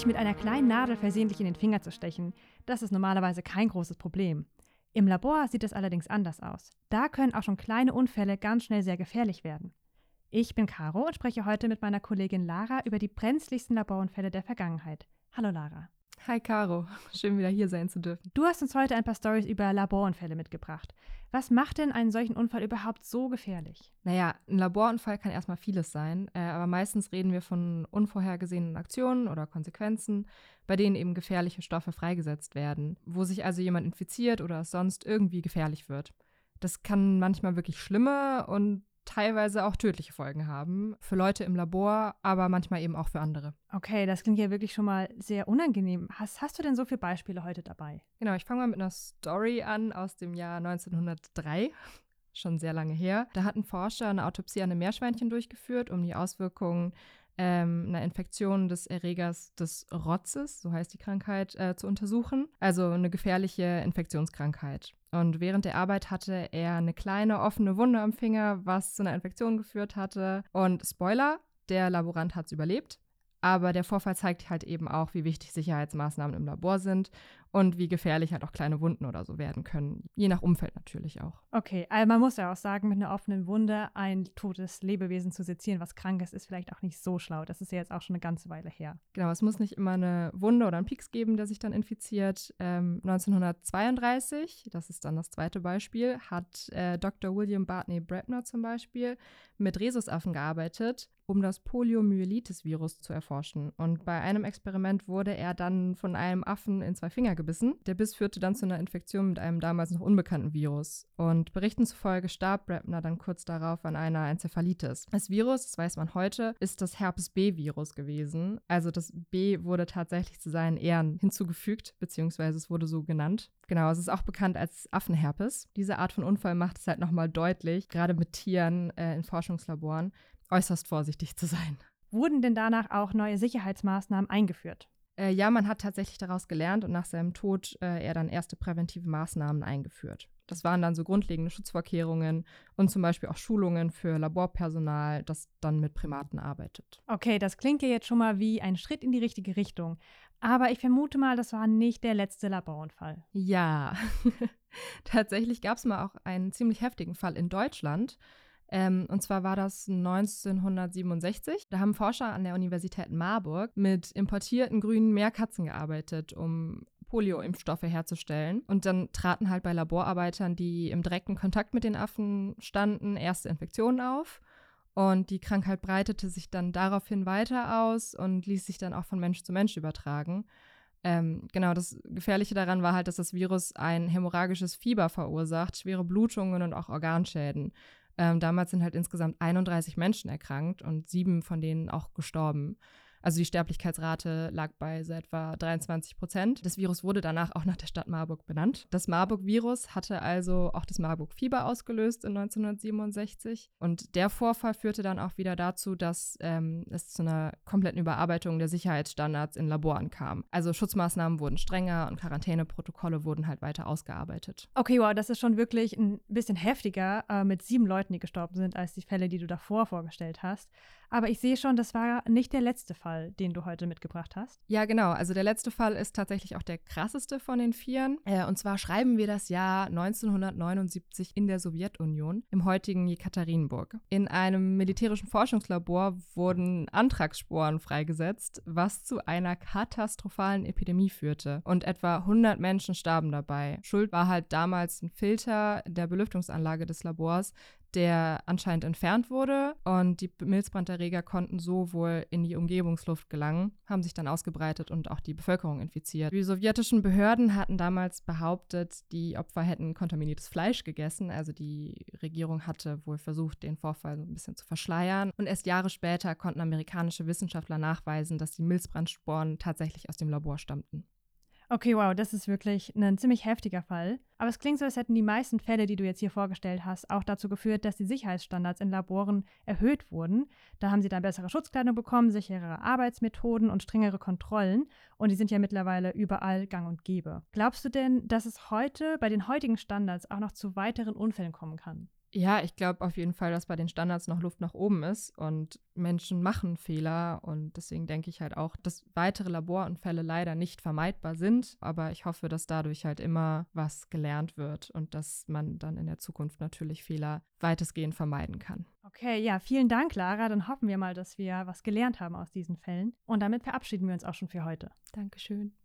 Sich mit einer kleinen Nadel versehentlich in den Finger zu stechen, das ist normalerweise kein großes Problem. Im Labor sieht es allerdings anders aus. Da können auch schon kleine Unfälle ganz schnell sehr gefährlich werden. Ich bin Caro und spreche heute mit meiner Kollegin Lara über die brenzligsten Laborunfälle der Vergangenheit. Hallo Lara. Hi Caro, schön wieder hier sein zu dürfen. Du hast uns heute ein paar Storys über Laborunfälle mitgebracht. Was macht denn einen solchen Unfall überhaupt so gefährlich? Naja, ein Laborunfall kann erstmal vieles sein, aber meistens reden wir von unvorhergesehenen Aktionen oder Konsequenzen, bei denen eben gefährliche Stoffe freigesetzt werden, wo sich also jemand infiziert oder es sonst irgendwie gefährlich wird. Das kann manchmal wirklich schlimme und teilweise auch tödliche Folgen haben, für Leute im Labor, aber manchmal eben auch für andere. Okay, das klingt ja wirklich schon mal sehr unangenehm. Hast du denn so viele Beispiele heute dabei? Genau, ich fange mal mit einer Story an aus dem Jahr 1903. Schon sehr lange her. Da hatten Forscher eine Autopsie an einem Meerschweinchen durchgeführt, um die Auswirkungen einer Infektion des Erregers des Rotzes, so heißt die Krankheit, zu untersuchen. Also eine gefährliche Infektionskrankheit. Und während der Arbeit hatte er eine kleine offene Wunde am Finger, was zu einer Infektion geführt hatte. Und Spoiler, der Laborant hat es überlebt. Aber der Vorfall zeigt halt eben auch, wie wichtig Sicherheitsmaßnahmen im Labor sind und wie gefährlich halt auch kleine Wunden oder so werden können. Je nach Umfeld natürlich auch. Okay, also man muss ja auch sagen, mit einer offenen Wunde ein totes Lebewesen zu sezieren, was krank ist vielleicht auch nicht so schlau. Das ist ja jetzt auch schon eine ganze Weile her. Genau, es muss nicht immer eine Wunde oder einen Pieks geben, der sich dann infiziert. 1932, das ist dann das zweite Beispiel, hat Dr. William Barney Brabner zum Beispiel mit Rhesusaffen gearbeitet, um das Poliomyelitis-Virus zu erforschen. Und bei einem Experiment wurde er dann von einem Affen in 2 Finger gebissen. Der Biss führte dann zu einer Infektion mit einem damals noch unbekannten Virus. Und Berichten zufolge starb Brabner dann kurz darauf an einer Enzephalitis. Das Virus, das weiß man heute, ist das Herpes-B-Virus gewesen. Also das B wurde tatsächlich zu seinen Ehren hinzugefügt, beziehungsweise es wurde so genannt. Genau, es ist auch bekannt als Affenherpes. Diese Art von Unfall macht es halt nochmal deutlich, gerade mit Tieren in Forschungslaboren, äußerst vorsichtig zu sein. Wurden denn danach auch neue Sicherheitsmaßnahmen eingeführt? Ja, man hat tatsächlich daraus gelernt und nach seinem Tod er dann erste präventive Maßnahmen eingeführt. Das waren dann so grundlegende Schutzvorkehrungen und zum Beispiel auch Schulungen für Laborpersonal, das dann mit Primaten arbeitet. Okay, das klingt ja jetzt schon mal wie ein Schritt in die richtige Richtung. Aber ich vermute mal, das war nicht der letzte Laborunfall. Ja, tatsächlich gab es mal auch einen ziemlich heftigen Fall in Deutschland. Und zwar war das 1967. Da haben Forscher an der Universität Marburg mit importierten grünen Meerkatzen gearbeitet, um Polio-Impfstoffe herzustellen. Und dann traten halt bei Laborarbeitern, die im direkten Kontakt mit den Affen standen, erste Infektionen auf. Und die Krankheit breitete sich dann daraufhin weiter aus und ließ sich dann auch von Mensch zu Mensch übertragen. Genau, das Gefährliche daran war halt, dass das Virus ein hämorrhagisches Fieber verursacht, schwere Blutungen und auch Organschäden. Damals sind halt insgesamt 31 Menschen erkrankt und 7 von denen auch gestorben. Also die Sterblichkeitsrate lag bei so etwa 23%. Das Virus wurde danach auch nach der Stadt Marburg benannt. Das Marburg-Virus hatte also auch das Marburg-Fieber ausgelöst in 1967. Und der Vorfall führte dann auch wieder dazu, dass es zu einer kompletten Überarbeitung der Sicherheitsstandards in Laboren kam. Also Schutzmaßnahmen wurden strenger und Quarantäneprotokolle wurden halt weiter ausgearbeitet. Okay, wow, das ist schon wirklich ein bisschen heftiger mit 7 Leuten, die gestorben sind, als die Fälle, die du davor vorgestellt hast. Aber ich sehe schon, das war nicht der letzte Fall, den du heute mitgebracht hast. Ja, genau. Also der letzte Fall ist tatsächlich auch der krasseste von den 4. Und zwar schreiben wir das Jahr 1979 in der Sowjetunion, im heutigen Jekaterinburg. In einem militärischen Forschungslabor wurden Anthraxsporen freigesetzt, was zu einer katastrophalen Epidemie führte. Und etwa 100 Menschen starben dabei. Schuld war halt damals ein Filter der Belüftungsanlage des Labors, der anscheinend entfernt wurde und die Milzbranderreger konnten so wohl in die Umgebungsluft gelangen, haben sich dann ausgebreitet und auch die Bevölkerung infiziert. Die sowjetischen Behörden hatten damals behauptet, die Opfer hätten kontaminiertes Fleisch gegessen, also die Regierung hatte wohl versucht, den Vorfall so ein bisschen zu verschleiern und erst Jahre später konnten amerikanische Wissenschaftler nachweisen, dass die Milzbrandsporen tatsächlich aus dem Labor stammten. Okay, wow, das ist wirklich ein ziemlich heftiger Fall. Aber es klingt so, als hätten die meisten Fälle, die du jetzt hier vorgestellt hast, auch dazu geführt, dass die Sicherheitsstandards in Laboren erhöht wurden. Da haben sie dann bessere Schutzkleidung bekommen, sicherere Arbeitsmethoden und strengere Kontrollen. Und die sind ja mittlerweile überall gang und gäbe. Glaubst du denn, dass es heute bei den heutigen Standards auch noch zu weiteren Unfällen kommen kann? Ja, ich glaube auf jeden Fall, dass bei den Standards noch Luft nach oben ist und Menschen machen Fehler und deswegen denke ich halt auch, dass weitere Laborunfälle leider nicht vermeidbar sind, aber ich hoffe, dass dadurch halt immer was gelernt wird und dass man dann in der Zukunft natürlich Fehler weitestgehend vermeiden kann. Okay, ja, vielen Dank, Lara. Dann hoffen wir mal, dass wir was gelernt haben aus diesen Fällen. Und damit verabschieden wir uns auch schon für heute. Dankeschön.